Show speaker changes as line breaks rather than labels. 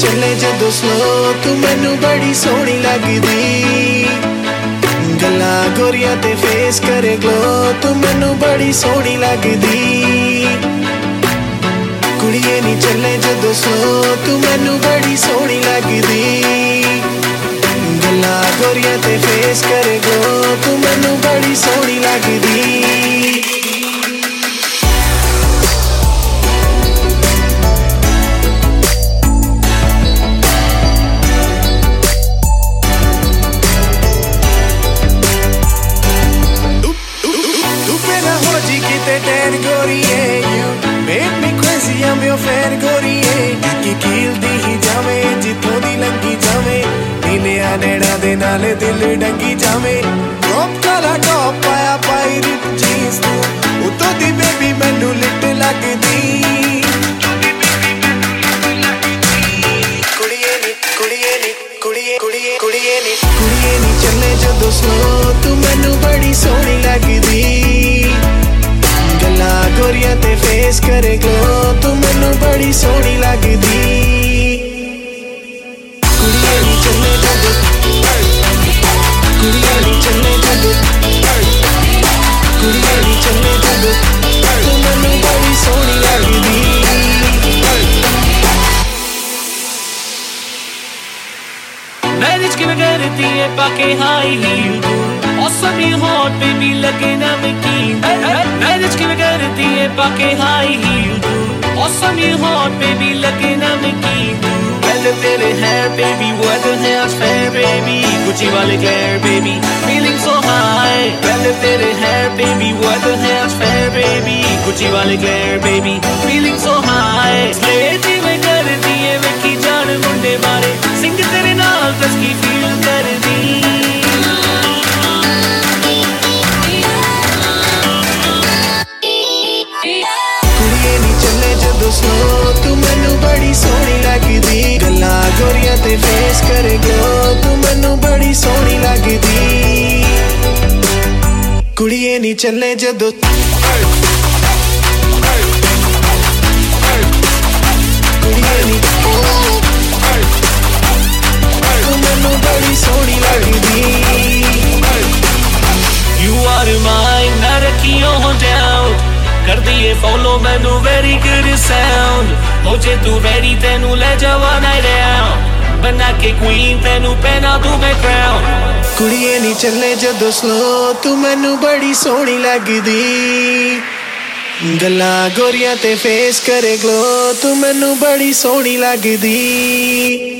चले जदों स्लो तू मैनू बड़ी सोहनी लगदी गल्लां गोरियां ते फेस करे ग्लो तू मैनू बड़ी सोहनी लगदी कुड़िए नी चले जदों स्लो तू मैनू बड़ी सोहनी लगदी गल्लां गोरियां ते फेस करे ग्लो तू मैनू बड़ी सोहनी लगदी I'm your fan गोरीए की कीलदी ही जावे जिथों दी लंगी जावे नीलिया नैना दे नाल दिल डंगी जावे टॉप काला टॉप पाया पाई रिप जीन्स तू उतों दी बेबी मैनू लिट लगदी कुड़िए नी चले जदों स्लो तू मैनू बड़ी सोहनी लगदी गल्लां गोरियां ते फेस करे ग्लो तू मैनू बड़ी सोहनी लगदी कुड़िए नी चले जदों कुड़िए नी चले जदों कुड़िए नी चले जदों तू मैनू बड़ी सोहनी लगदी
मैरिज किवें करदी है पाके high heel Awesome you hot baby looking at me keen Manage किवें करदी है पाके high heel Awesome you hot baby looking at me keen पहले तेरे hair baby weather है आज fair baby Gucci वाले glare baby feeling so high पहले तेरे hair baby weather है आज fair baby Gucci वाले glare baby feeling so high Slay में करदी है वेखी जान मुंडे बारे सिंग तेरे नाल दस की feel करदी
स्लो तू मैनू बड़ी सोहनी लगदी गल्लां गोरियां ते फेस करे ग्लो तू मैनू बड़ी सोहनी लगदी कुड़िए नी चले जदों कुड़िए नी तू मैनू बड़ी सोहनी लगदी
You are mine ना रखियो हो down कर दिए फॉलो मैनू वेरी गुड साउंड हो जे तू रेडी तेनू ले जावा नाइट आउट बना के क्वीन तेनू पहना दूं मैं क्राउन
कुड़िए नी चले जदों स्लो तू मैनू बड़ी सोहनी लगदी गल्लां गोरियां ते फेस करे ग्लो तू मैनू बड़ी सोहनी लगदी